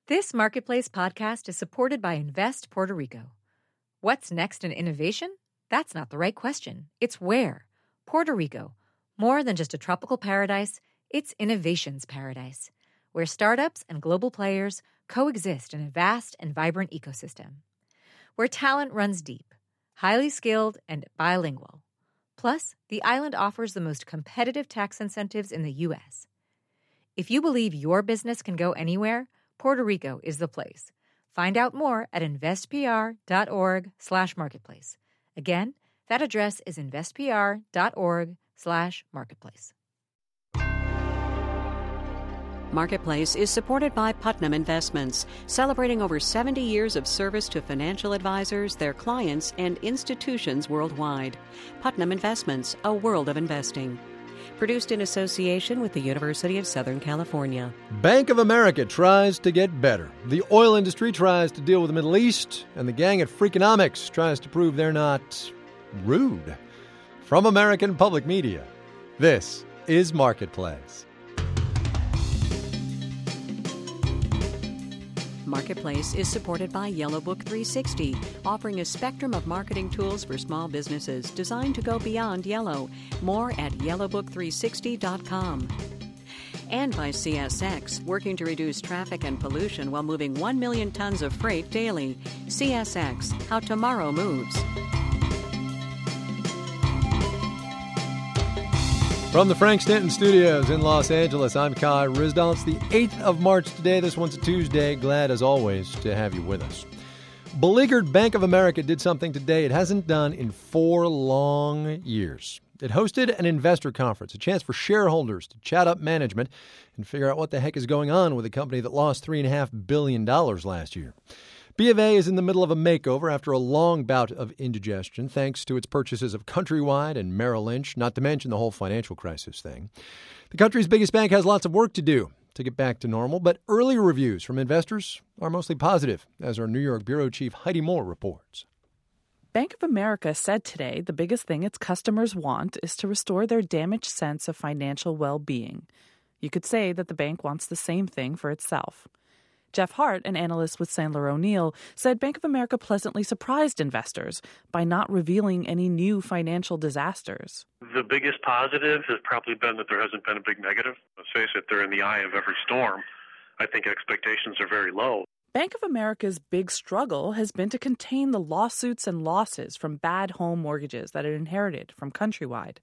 This Marketplace podcast is supported by Invest Puerto Rico. What's next in innovation? That's not the right question. It's where. Puerto Rico. More than just a tropical paradise, it's innovation's paradise, where startups and global players coexist in a vast and vibrant ecosystem. Where talent runs deep, highly skilled, and bilingual. Plus, the island offers the most competitive tax incentives in the U.S. If you believe your business can go anywhere, Puerto Rico is the place. Find out more at investpr.org/marketplace. Again, that address is investpr.org/marketplace. Marketplace is supported by Putnam Investments, celebrating over 70 years of service to financial advisors, their clients, and institutions worldwide. Putnam Investments, a world of investing. Produced in association with the University of Southern California. Bank of America tries to get better. The oil industry tries to deal with the Middle East, and the gang at Freakonomics tries to prove they're not rude. From American Public Media, this is Marketplace. Marketplace is supported by Yellowbook 360, offering a spectrum of marketing tools for small businesses designed to go beyond yellow. More at yellowbook360.com. And by CSX, working to reduce traffic and pollution while moving 1 million tons of freight daily. CSX, how tomorrow moves. From the Frank Stanton Studios in Los Angeles, I'm Kai Ryssdal. It's the 8th of March today. This one's a Tuesday. Glad, as always, to have you with us. Beleaguered Bank of America did something today it hasn't done in 4 long years. It hosted an investor conference, a chance for shareholders to chat up management and figure out what the heck is going on with a company that lost $3.5 billion last year. B of A is in the middle of a makeover after a long bout of indigestion, thanks to its purchases of Countrywide and Merrill Lynch, not to mention the whole financial crisis thing. The country's biggest bank has lots of work to do to get back to normal, but early reviews from investors are mostly positive, as our New York bureau chief Heidi Moore reports. Bank of America said today the biggest thing its customers want is to restore their damaged sense of financial well-being. You could say that the bank wants the same thing for itself. Jeff Hart, an analyst with Sandler O'Neill, said Bank of America pleasantly surprised investors by not revealing any new financial disasters. The biggest positive has probably been that there hasn't been a big negative. Let's face it, they're in the eye of every storm. I think expectations are very low. Bank of America's big struggle has been to contain the lawsuits and losses from bad home mortgages that it inherited from Countrywide.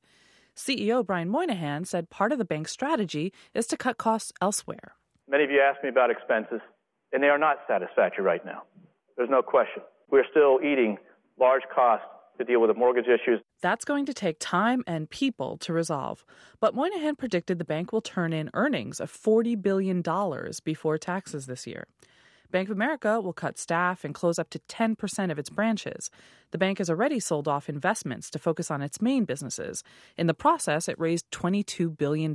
CEO Brian Moynihan said part of the bank's strategy is to cut costs elsewhere. Many of you asked me about expenses, and they are not satisfactory right now. There's no question. We're still eating large costs to deal with the mortgage issues. That's going to take time and people to resolve. But Moynihan predicted the bank will turn in earnings of $40 billion before taxes this year. Bank of America will cut staff and close up to 10% of its branches. The bank has already sold off investments to focus on its main businesses. In the process, it raised $22 billion.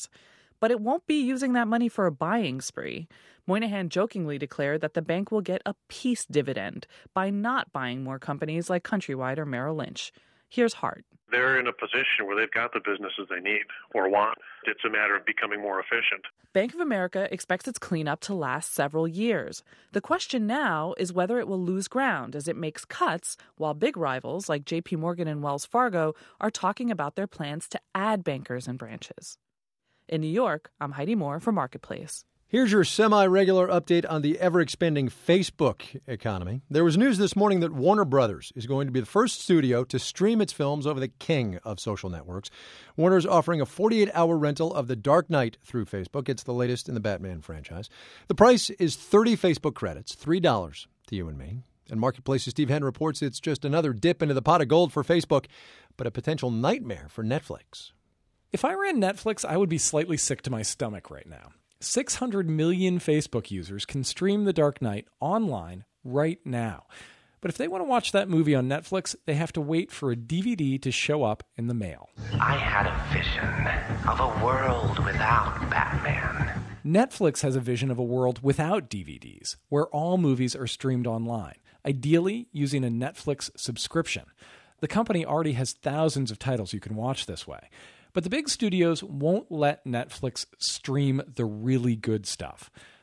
But it won't be using that money for a buying spree. Moynihan jokingly declared that the bank will get a peace dividend by not buying more companies like Countrywide or Merrill Lynch. Here's Hart. They're in a position where they've got the businesses they need or want. It's a matter of becoming more efficient. Bank of America expects its cleanup to last several years. The question now is whether it will lose ground as it makes cuts, while big rivals like J.P. Morgan and Wells Fargo are talking about their plans to add bankers and branches. In New York, I'm Heidi Moore for Marketplace. Here's your semi-regular update on the ever-expanding Facebook economy. There was news this morning that Warner Brothers is going to be the first studio to stream its films over the king of social networks. Warner's offering a 48-hour rental of The Dark Knight through Facebook. It's the latest in the Batman franchise. The price is 30 Facebook credits, $3 to you and me. And Marketplace's Steve Henn reports it's just another dip into the pot of gold for Facebook, but a potential nightmare for Netflix. If I ran Netflix, I would be slightly sick to my stomach right now. 600 million Facebook users can stream The Dark Knight online right now. But if they want to watch that movie on Netflix, they have to wait for a DVD to show up in the mail. I had a vision of a world without Batman. Netflix has a vision of a world without DVDs, where all movies are streamed online, ideally using a Netflix subscription. The company already has thousands of titles you can watch this way. But the big studios won't let Netflix stream the really good stuff.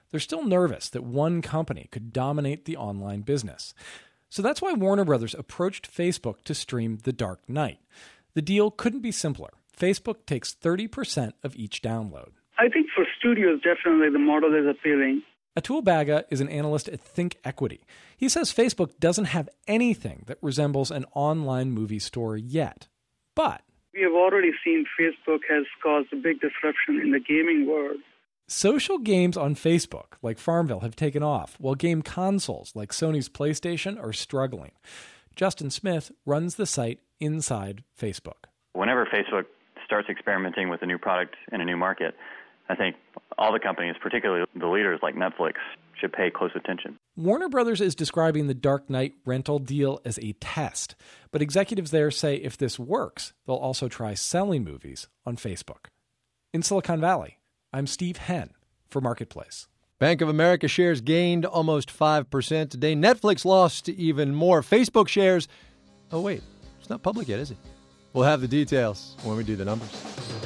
They're still nervous that one company could dominate the online business. So that's why Warner Brothers approached Facebook to stream The Dark Knight. The deal couldn't be simpler. Facebook takes 30% of each download. I think for studios, definitely the model is appealing. Atul Bagga is an analyst at ThinkEquity. He says Facebook doesn't have anything that resembles an online movie store yet. But we have already seen Facebook has caused a big disruption in the gaming world. Social games on Facebook, like Farmville, have taken off, while game consoles, like Sony's PlayStation, are struggling. Justin Smith runs the site inside Facebook. Whenever Facebook starts experimenting with a new product in a new market, I think all the companies, particularly the leaders like Netflix, should pay close attention. Warner Brothers is describing the Dark Knight rental deal as a test, but executives there say if this works, they'll also try selling movies on Facebook. In Silicon Valley, I'm Steve Henn for Marketplace. Bank of America shares gained almost 5% today. Netflix lost even more. Facebook shares, oh wait, it's not public yet, is it? We'll have the details when we do the numbers.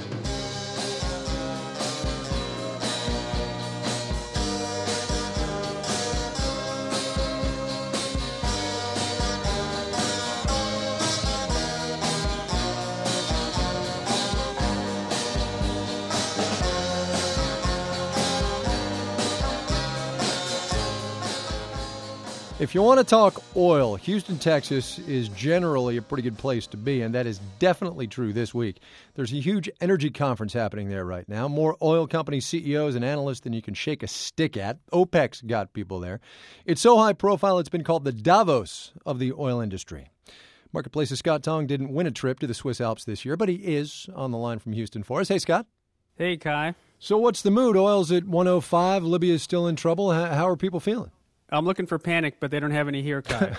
If you want to talk oil, Houston, Texas is generally a pretty good place to be, and that is definitely true this week. There's a huge energy conference happening there right now. More oil company CEOs and analysts than you can shake a stick at. OPEC's got people there. It's so high profile it's been called the Davos of the oil industry. Marketplace's Scott Tong didn't win a trip to the Swiss Alps this year, but he is on the line from Houston for us. Hey, Scott. Hey, Kai. So what's the mood? Oil's at 105. Libya's still in trouble. How are people feeling? I'm looking for panic, but they don't have any here, Kai.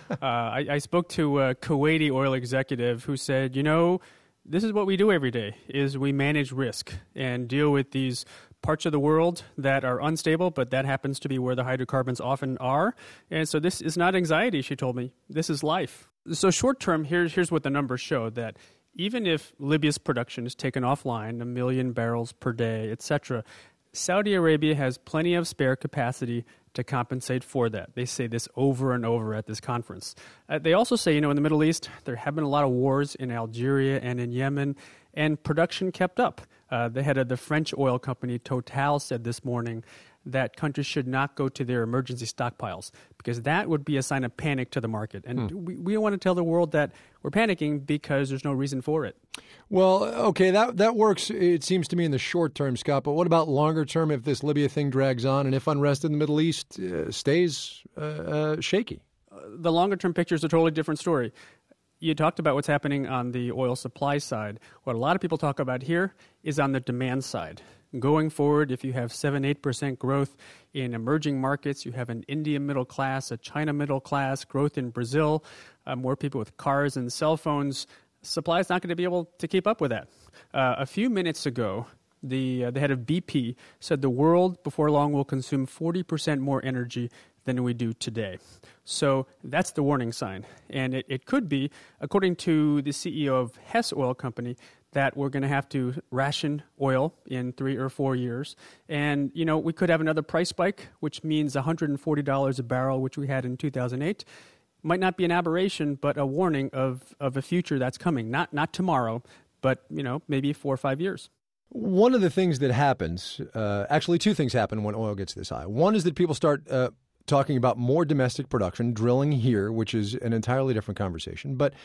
I spoke to a Kuwaiti oil executive who said, this is what we do every day, is we manage risk and deal with these parts of the world that are unstable, but that happens to be where the hydrocarbons often are. And so this is not anxiety, she told me. This is life. So short term, here's what the numbers show, that even if Libya's production is taken offline, 1 million barrels per day, etc., Saudi Arabia has plenty of spare capacity to compensate for that. They say this over and over at this conference. They also say, in the Middle East, there have been a lot of wars in Algeria and in Yemen, and production kept up. The head of the French oil company, Total, said this morning that countries should not go to their emergency stockpiles because that would be a sign of panic to the market. And we don't want to tell the world that we're panicking because there's no reason for it. Well, okay, that works, it seems to me, in the short term, Scott. But what about longer term if this Libya thing drags on and if unrest in the Middle East stays shaky? The longer term picture is a totally different story. You talked about what's happening on the oil supply side. What a lot of people talk about here is on the demand side. Going forward, if you have 7-8% growth in emerging markets, you have an India middle class, a China middle class, growth in Brazil, more people with cars and cell phones, supply is not going to be able to keep up with that. A few minutes ago, the head of BP said the world before long will consume 40% more energy than we do today. So that's the warning sign. And it could be, according to the CEO of Hess Oil Company, that we're going to have to ration oil in 3 or 4 years. And, we could have another price spike, which means $140 a barrel, which we had in 2008. Might not be an aberration, but a warning of a future that's coming. Not tomorrow, but, maybe 4 or 5 years. One of the things that happens, actually two things happen when oil gets this high. One is that people start talking about more domestic production, drilling here, which is an entirely different conversation. But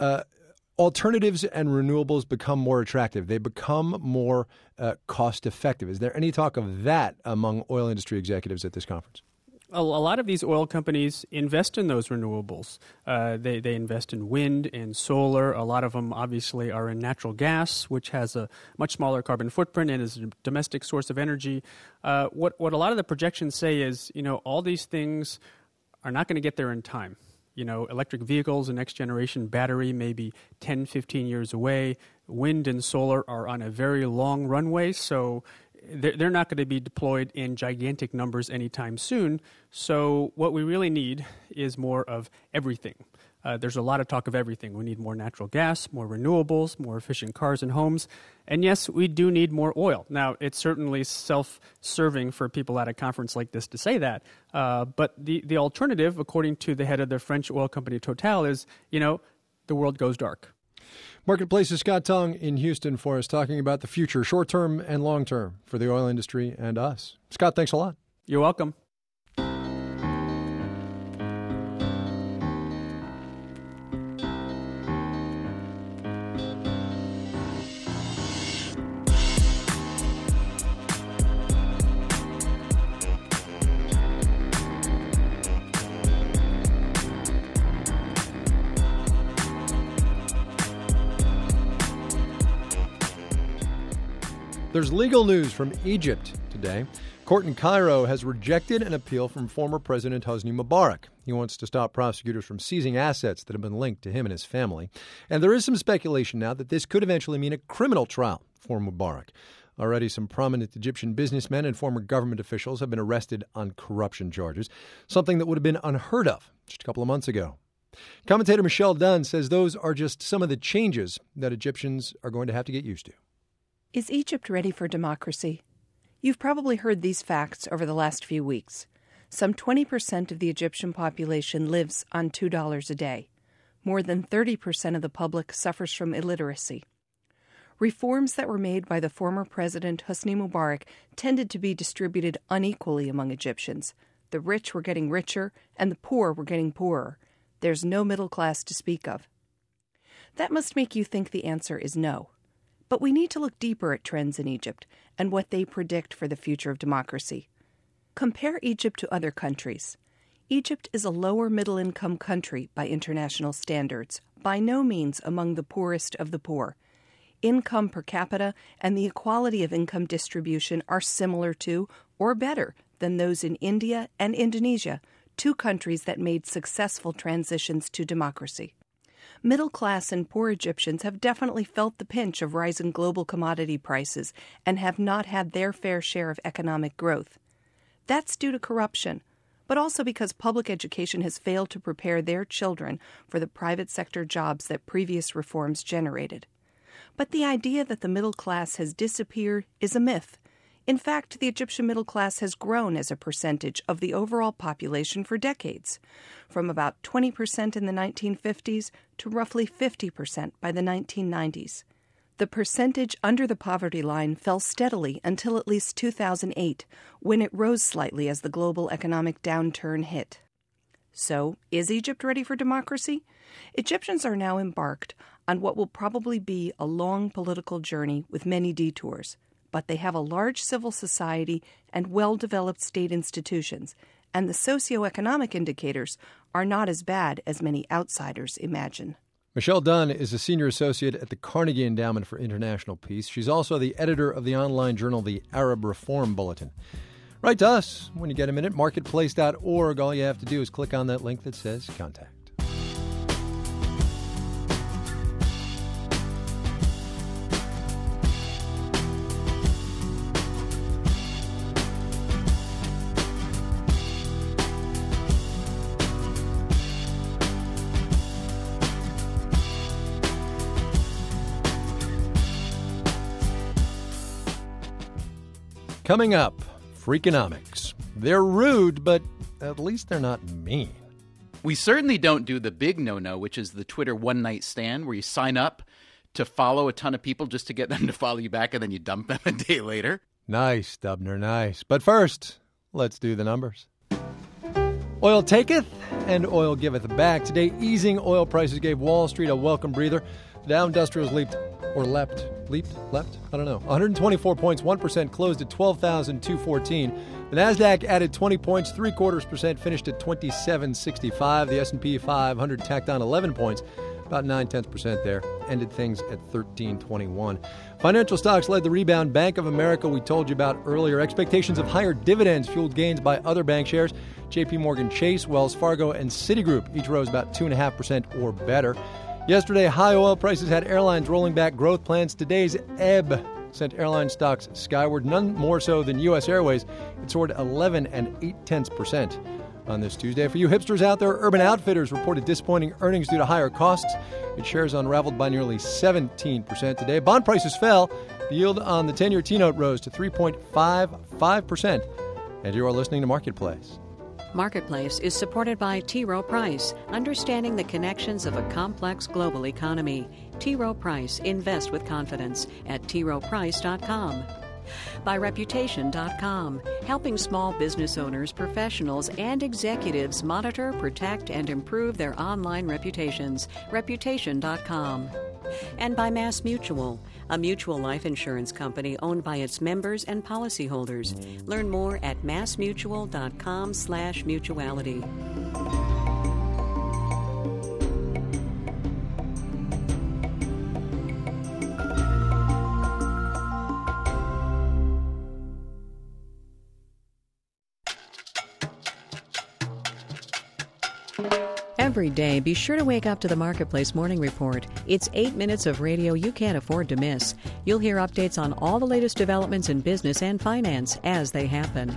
alternatives and renewables become more attractive. They become more cost effective. Is there any talk of that among oil industry executives at this conference? A lot of these oil companies invest in those renewables. They invest in wind and solar. A lot of them obviously are in natural gas, which has a much smaller carbon footprint and is a domestic source of energy. What a lot of the projections say is, all these things are not going to get there in time. Electric vehicles and next generation battery may be 10, 15 years away. Wind and solar are on a very long runway, so they're not going to be deployed in gigantic numbers anytime soon. So what we really need is more of everything. There's a lot of talk of everything. We need more natural gas, more renewables, more efficient cars and homes. And yes, we do need more oil. Now, it's certainly self-serving for people at a conference like this to say that. But the alternative, according to the head of the French oil company Total, is, the world goes dark. Marketplace's Scott Tong in Houston for us, talking about the future, short-term and long-term, for the oil industry and us. Scott, thanks a lot. You're welcome. There's legal news from Egypt today. Court in Cairo has rejected an appeal from former President Hosni Mubarak. He wants to stop prosecutors from seizing assets that have been linked to him and his family. And there is some speculation now that this could eventually mean a criminal trial for Mubarak. Already some prominent Egyptian businessmen and former government officials have been arrested on corruption charges, something that would have been unheard of just a couple of months ago. Commentator Michelle Dunn says those are just some of the changes that Egyptians are going to have to get used to. Is Egypt ready for democracy? You've probably heard these facts over the last few weeks. Some 20% of the Egyptian population lives on $2 a day. More than 30% of the public suffers from illiteracy. Reforms that were made by the former president Hosni Mubarak tended to be distributed unequally among Egyptians. The rich were getting richer, and the poor were getting poorer. There's no middle class to speak of. That must make you think the answer is no. But we need to look deeper at trends in Egypt and what they predict for the future of democracy. Compare Egypt to other countries. Egypt is a lower middle-income country by international standards, by no means among the poorest of the poor. Income per capita and the equality of income distribution are similar to, or better, than those in India and Indonesia, two countries that made successful transitions to democracy. Middle-class and poor Egyptians have definitely felt the pinch of rising global commodity prices and have not had their fair share of economic growth. That's due to corruption, but also because public education has failed to prepare their children for the private sector jobs that previous reforms generated. But the idea that the middle class has disappeared is a myth. In fact, the Egyptian middle class has grown as a percentage of the overall population for decades, from about 20% in the 1950s to roughly 50% by the 1990s. The percentage under the poverty line fell steadily until at least 2008, when it rose slightly as the global economic downturn hit. So, is Egypt ready for democracy? Egyptians are now embarked on what will probably be a long political journey with many detours. But they have a large civil society and well-developed state institutions, and the socioeconomic indicators are not as bad as many outsiders imagine. Michelle Dunn is a senior associate at the Carnegie Endowment for International Peace. She's also the editor of the online journal, the Arab Reform Bulletin. Write to us when you get a minute, marketplace.org. All you have to do is click on that link that says Contact. Coming up, Freakonomics. They're rude, but at least they're not mean. We certainly don't do the big no-no, which is the Twitter one-night stand, where you sign up to follow a ton of people just to get them to follow you back, and then you dump them a day later. Nice, Dubner, nice. But first, let's do the numbers. Oil taketh and oil giveth back. Today, easing oil prices gave Wall Street a welcome breather. The Dow Industrials leapt? I don't know. 124 points, 1%, closed at 12,214. The Nasdaq added 20 points, 0.75%, finished at 2765. The S&P 500 tacked on 11 points, about 0.9% there, ended things at 1321. Financial stocks led the rebound. Bank of America, we told you about earlier. Expectations of higher dividends fueled gains by other bank shares. J.P. Morgan Chase, Wells Fargo, and Citigroup each rose about 2.5% or better. Yesterday, high oil prices had airlines rolling back growth plans. Today's ebb sent airline stocks skyward, none more so than U.S. Airways. It soared 11 0.8%. on this Tuesday. For you hipsters out there, Urban Outfitters reported disappointing earnings due to higher costs. Its shares unraveled by nearly 17% today. Bond prices fell. The yield on the 10-year T-note rose to 3.55%. And you are listening to Marketplace. Marketplace is supported by T. Rowe Price, understanding the connections of a complex global economy. T. Rowe Price, invest with confidence at troweprice.com. By Reputation.com, helping small business owners, professionals, and executives monitor, protect, and improve their online reputations. Reputation.com. And by Mass Mutual, a mutual life insurance company owned by its members and policyholders. Learn more at massmutual.com/mutuality. Every day, be sure to wake up to the Marketplace Morning Report. It's 8 minutes of radio you can't afford to miss. You'll hear updates on all the latest developments in business and finance as they happen.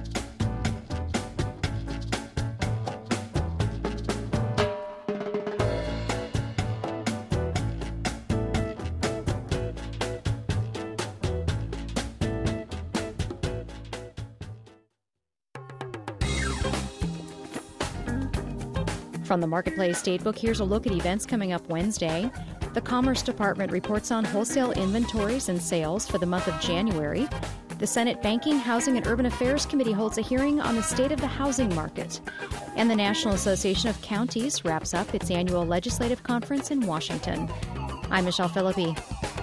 From the Marketplace Datebook, here's a look at events coming up Wednesday. The Commerce Department reports on wholesale inventories and sales for the month of January. The Senate Banking, Housing, and Urban Affairs Committee holds a hearing on the state of the housing market. And the National Association of Counties wraps up its annual legislative conference in Washington. I'm Michelle Philippi.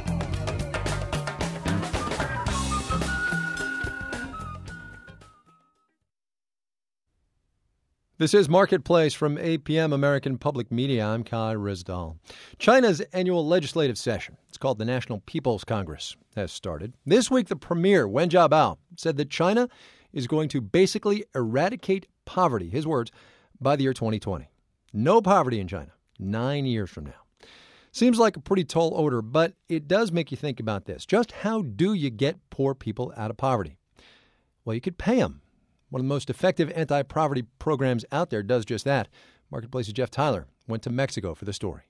This is Marketplace from APM American Public Media. I'm Kai Rizdal. China's annual legislative session, it's called the National People's Congress, has started. This week, the premier, Wen Jiabao, said that China is going to basically eradicate poverty, his words, by the year 2020. No poverty in China, 9 years from now. Seems like a pretty tall order, but it does make you think about this. Just how do you get poor people out of poverty? Well, you could pay them. One of the most effective anti-poverty programs out there does just that. Marketplace's Jeff Tyler went to Mexico for the story.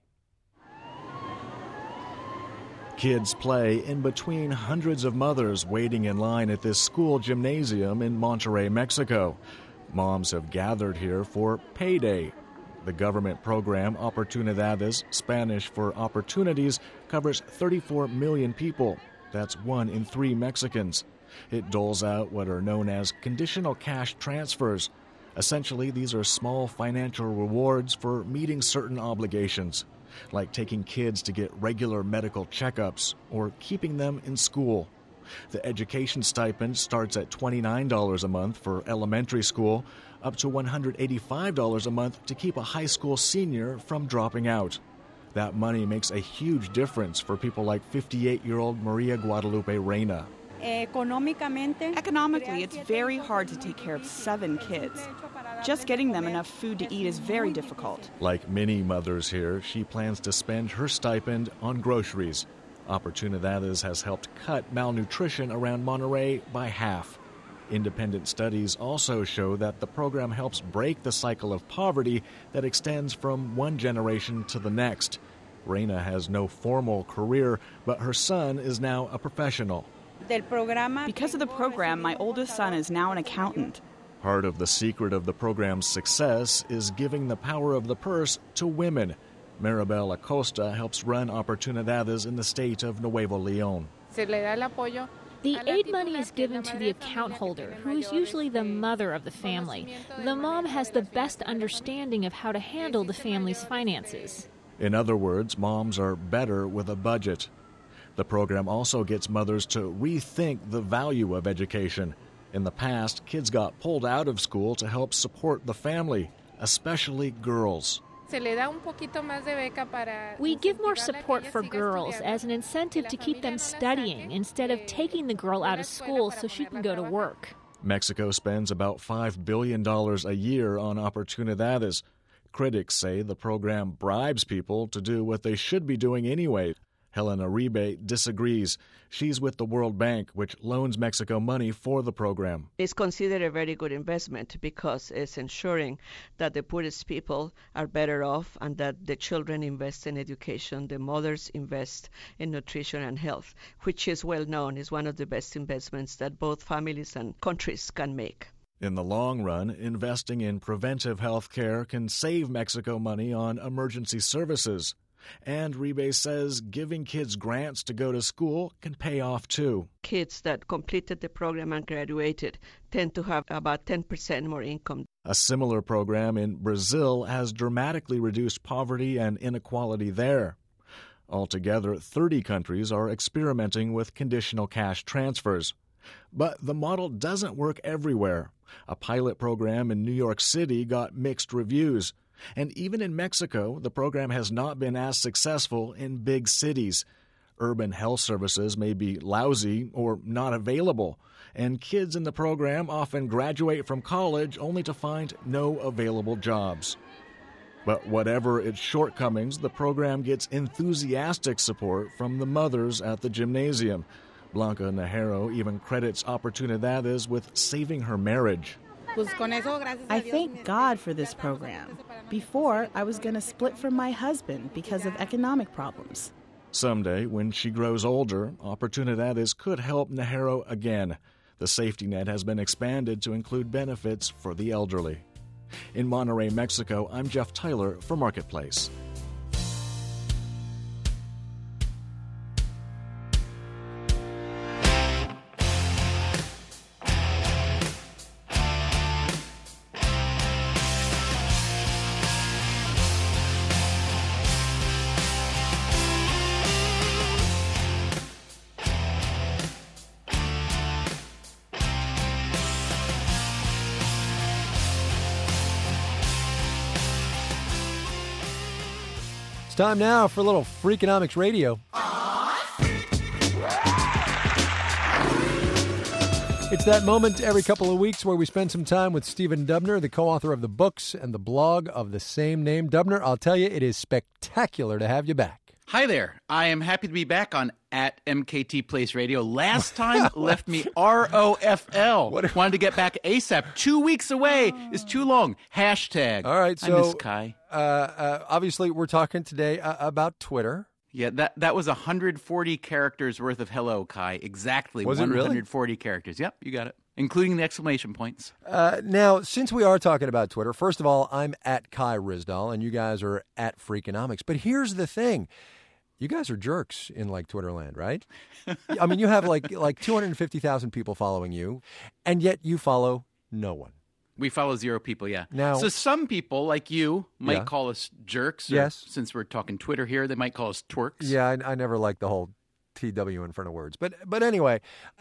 Kids play in between hundreds of mothers waiting in line at this school gymnasium in Monterrey, Mexico. Moms have gathered here for Payday. The government program Oportunidades, Spanish for Opportunities, covers 34 million people. That's 1 in 3 Mexicans. It doles out what are known as conditional cash transfers. Essentially, these are small financial rewards for meeting certain obligations, like taking kids to get regular medical checkups or keeping them in school. The education stipend starts at $29 a month for elementary school, up to $185 a month to keep a high school senior from dropping out. That money makes a huge difference for people like 58-year-old Maria Guadalupe Reyna. Economically, it's very hard to take care of 7 kids. Just getting them enough food to eat is very difficult. Like many mothers here, she plans to spend her stipend on groceries. Oportunidades has helped cut malnutrition around Monterrey by half. Independent studies also show that the program helps break the cycle of poverty that extends from one generation to the next. Reyna has no formal career, but her son is now a professional. Because of the program, my oldest son is now an accountant. Part of the secret of the program's success is giving the power of the purse to women. Maribel Acosta helps run Oportunidades in the state of Nuevo León. The aid money is given to the account holder, who is usually the mother of the family. The mom has the best understanding of how to handle the family's finances. In other words, moms are better with a budget. The program also gets mothers to rethink the value of education. In the past, kids got pulled out of school to help support the family, especially girls. We give more support for girls as an incentive to keep them studying instead of taking the girl out of school so she can go to work. Mexico spends about $5 billion a year on Oportunidades. Critics say the program bribes people to do what they should be doing anyway. Helena Uribe disagrees. She's with the World Bank, which loans Mexico money for the program. It's considered a very good investment because it's ensuring that the poorest people are better off and that the children invest in education, the mothers invest in nutrition and health, which is well known is one of the best investments that both families and countries can make. In the long run, investing in preventive health care can save Mexico money on emergency services. And Uribe says giving kids grants to go to school can pay off too. Kids that completed the program and graduated tend to have about 10% more income. A similar program in Brazil has dramatically reduced poverty and inequality there. Altogether, 30 countries are experimenting with conditional cash transfers. But the model doesn't work everywhere. A pilot program in New York City got mixed reviews. And even in Mexico, the program has not been as successful in big cities. Urban health services may be lousy or not available, and kids in the program often graduate from college only to find no available jobs. But whatever its shortcomings, the program gets enthusiastic support from the mothers at the gymnasium. Blanca Najero even credits Oportunidades with saving her marriage. I thank God for this program. Before, I was going to split from my husband because of economic problems. Someday, when she grows older, Oportunidades could help Najero again. The safety net has been expanded to include benefits for the elderly. In Monterrey, Mexico, I'm Jeff Tyler for Marketplace. It's time now for a little Freakonomics Radio. It's that moment every couple of weeks where we spend some time with Stephen Dubner, the co-author of the books and the blog of the same name. Dubner, I'll tell you, it is spectacular to have you back. Hi there. I am happy to be back on at MKT Place Radio. Last time left me ROFL. Wanted to get back ASAP. 2 weeks away is too long. Hashtag. All right, so I miss Kai. Obviously, we're talking today about Twitter. Yeah, that was 140 characters worth of hello, Kai. Exactly. Was it really? 140 characters. Yep, you got it. Including the exclamation points. Now, since we are talking about Twitter, first of all, I'm at Kai Ryssdal, and you guys are at Freakonomics. But here's the thing. You guys are jerks in, like, Twitterland, right? I mean, you have, like 250,000 people following you, and yet you follow no one. We follow 0 people, yeah. Now, so some people, like you, might call us jerks. Or, yes. Since we're talking Twitter here, they might call us twerks. Yeah, I never liked the whole TW in front of words. But anyway,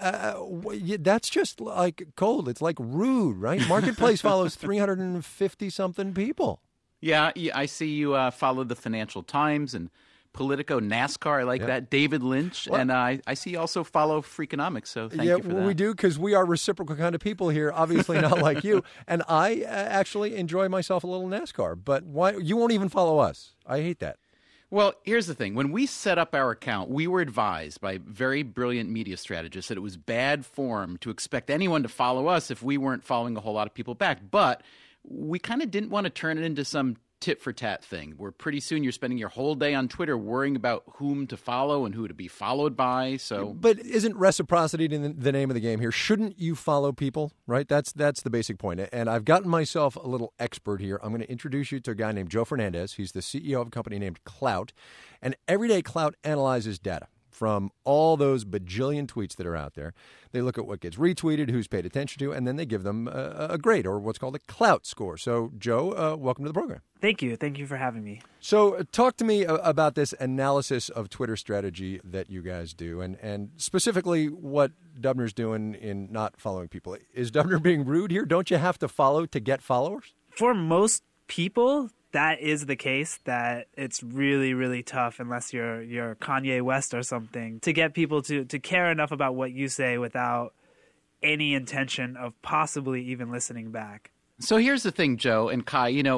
that's just like cold. It's like rude, right? Marketplace follows 350-something people. Yeah, I see you follow the Financial Times and Politico, NASCAR. I like that. David Lynch. Well, and I see you also follow Freakonomics, so thank you for that. Yeah, we do, because we are reciprocal kind of people here, obviously not like you. And I actually enjoy myself a little NASCAR. But why you won't even follow us? I hate that. Well, here's the thing. When we set up our account, we were advised by very brilliant media strategists that it was bad form to expect anyone to follow us if we weren't following a whole lot of people back. But we kind of didn't want to turn it into some tit-for-tat thing, where pretty soon you're spending your whole day on Twitter worrying about whom to follow and who to be followed by. So, but isn't reciprocity the name of the game here? Shouldn't you follow people, right? That's the basic point. And I've gotten myself a little expert here. I'm going to introduce you to a guy named Joe Fernandez. He's the CEO of a company named Klout. And every day Klout analyzes data from all those bajillion tweets that are out there. They look at what gets retweeted, who's paid attention to, and then they give them a grade, or what's called a Klout score. So, Joe, welcome to the program. Thank you. Thank you for having me. So talk to me about this analysis of Twitter strategy that you guys do, and specifically what Dubner's doing in not following people. Is Dubner being rude here? Don't you have to follow to get followers? For most people, that is the case, that it's really, really tough, unless you're Kanye West or something, to get people to care enough about what you say without any intention of possibly even listening back. So here's the thing, Joe and Kai,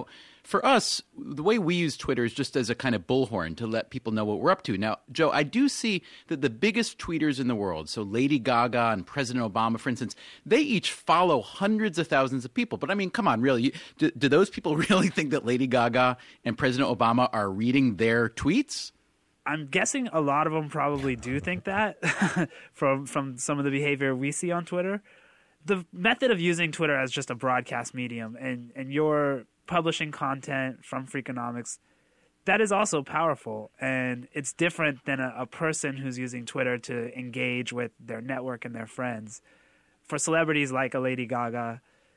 For us, the way we use Twitter is just as a kind of bullhorn to let people know what we're up to. Now, Joe, I do see that the biggest tweeters in the world, so Lady Gaga and President Obama, for instance, they each follow hundreds of thousands of people. But I mean, come on, really? Do those people really think that Lady Gaga and President Obama are reading their tweets? I'm guessing a lot of them probably do think that from some of the behavior we see on Twitter. The method of using Twitter as just a broadcast medium and you're publishing content from Freakonomics, that is also powerful. And it's different than a person who's using Twitter to engage with their network and their friends. For celebrities like a Lady Gaga,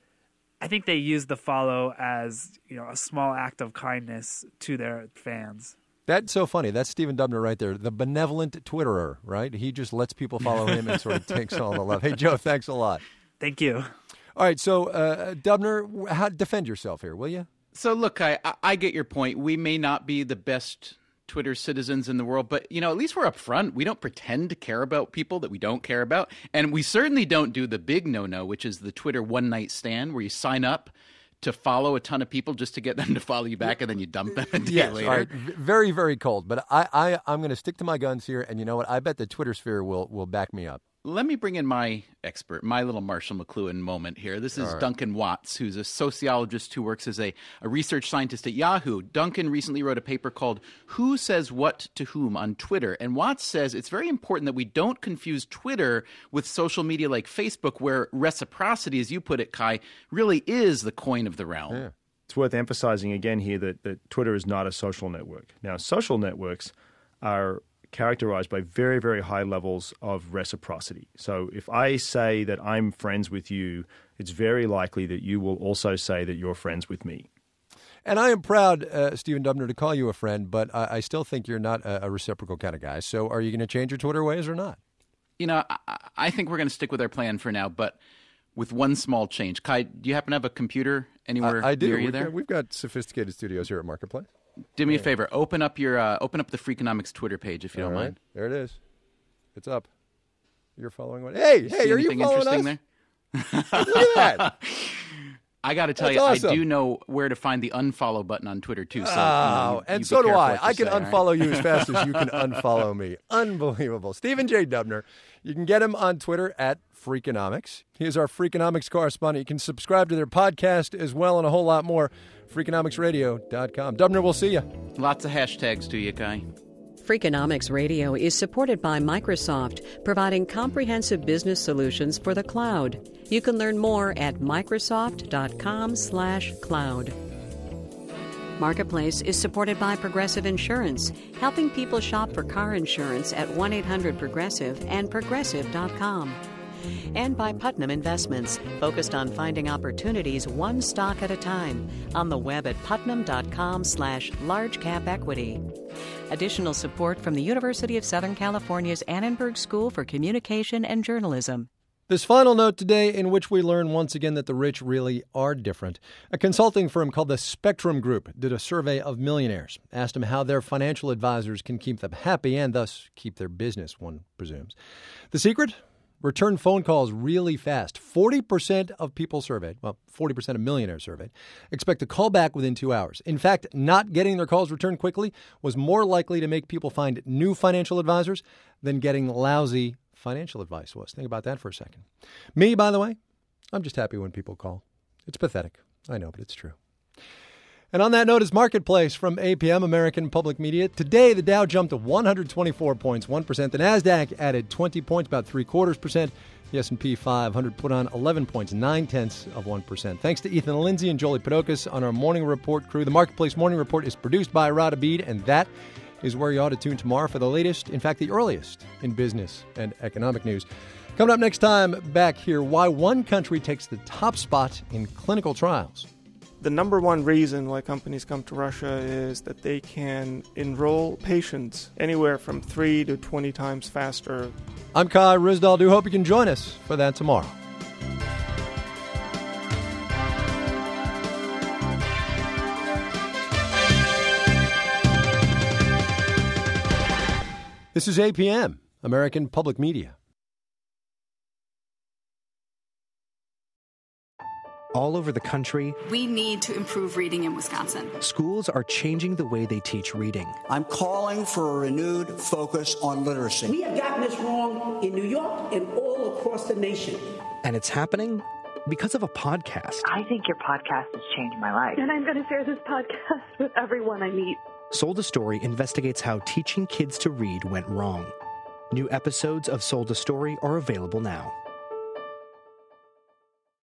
I think they use the follow as, a small act of kindness to their fans. That's so funny. That's Stephen Dubner right there, the benevolent Twitterer, right? He just lets people follow him and sort of takes all the love. Hey, Joe, thanks a lot. Thank you. All right, so Dubner, defend yourself here, will you? So look, I get your point. We may not be the best Twitter citizens in the world, but at least we're upfront. We don't pretend to care about people that we don't care about, and we certainly don't do the big no-no, which is the Twitter one-night stand, where you sign up to follow a ton of people just to get them to follow you back, and then you dump them a day later. All right. Very, very cold. But I'm going to stick to my guns here, and you know what? I bet the Twitter sphere will back me up. Let me bring in my expert, my little Marshall McLuhan moment here. This is Duncan Watts, who's a sociologist who works as a research scientist at Yahoo. Duncan recently wrote a paper called Who Says What to Whom on Twitter. And Watts says it's very important that we don't confuse Twitter with social media like Facebook, where reciprocity, as you put it, Kai, really is the coin of the realm. Yeah. It's worth emphasizing again here that Twitter is not a social network. Now, social networks are characterized by very, very high levels of reciprocity. So if I say that I'm friends with you, it's very likely that you will also say that you're friends with me. And I am proud, Stephen Dubner, to call you a friend, but I still think you're not a reciprocal kind of guy. So are you going to change your Twitter ways or not? I think we're going to stick with our plan for now, but with one small change. Kai, do you happen to have a computer anywhere I do. near you there? We've got sophisticated studios here at Marketplace. Do me a favor. Open up the Freakonomics Twitter page if you don't mind. There it is. It's up. You're following one. Hey, are you following us? There? Look at that. I got to tell you, awesome. I do know where to find the unfollow button on Twitter too. So, and so do I. I can unfollow you as fast as you can unfollow me. Unbelievable. Stephen J. Dubner. You can get him on Twitter at Freakonomics. He is our Freakonomics correspondent. You can subscribe to their podcast as well and a whole lot more. Freakonomicsradio.com. Dubner, we'll see you. Lots of hashtags to you, Kai. Freakonomics Radio is supported by Microsoft, providing comprehensive business solutions for the cloud. You can learn more at Microsoft.com/cloud. Marketplace is supported by Progressive Insurance, helping people shop for car insurance at 1-800-PROGRESSIVE and Progressive.com. And by Putnam Investments, focused on finding opportunities one stock at a time, on the web at putnam.com/largecapequity. Additional support from the University of Southern California's Annenberg School for Communication and Journalism. This final note today, in which we learn once again that the rich really are different. A consulting firm called the Spectrum Group did a survey of millionaires, asked them how their financial advisors can keep them happy and thus keep their business, one presumes. The secret? Return phone calls really fast. 40% of people surveyed, 40% of millionaires surveyed, expect to call back within 2 hours. In fact, not getting their calls returned quickly was more likely to make people find new financial advisors than getting lousy financial advice was. Think about that for a second. Me, by the way, I'm just happy when people call. It's pathetic. I know, but it's true. And on that note is Marketplace from APM, American Public Media. Today, the Dow jumped to 124 points, 1%. The NASDAQ added 20 points, about 0.75%. The S&P 500 put on 11 points, 0.9%. Thanks to Ethan Lindsay and Jolie Podokis on our Morning Report crew. The Marketplace Morning Report is produced by Rod Abid, and that is where you ought to tune tomorrow for the latest, in fact, the earliest in business and economic news. Coming up next time, back here, why one country takes the top spot in clinical trials. The number one reason why companies come to Russia is that they can enroll patients anywhere from 3 to 20 times faster. I'm Kai Ryssdal. Do hope you can join us for that tomorrow. This is APM, American Public Media. all over the country, we need to improve reading in Wisconsin. Schools are changing the way they teach reading. I'm calling for a renewed focus on literacy. We have gotten this wrong in New York and all across the nation. And it's happening because of a podcast. I think your podcast has changed my life. And I'm going to share this podcast with everyone I meet. Sold a Story investigates how teaching kids to read went wrong. New episodes of Sold a Story are available now.